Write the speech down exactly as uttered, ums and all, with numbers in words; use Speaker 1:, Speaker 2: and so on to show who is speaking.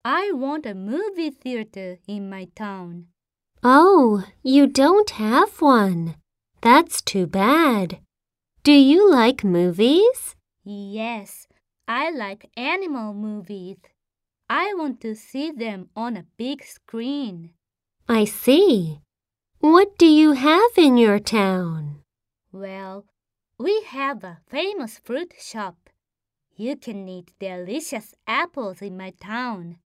Speaker 1: I want a movie theater in my town.
Speaker 2: Oh, you don't have one. That's too bad. Do you like movies?
Speaker 1: Yes, I like animal movies. I want to see them on a big screen.
Speaker 2: I see. What do you have in your town?
Speaker 1: Well, we have a famous fruit shop. You can eat delicious apples in my town.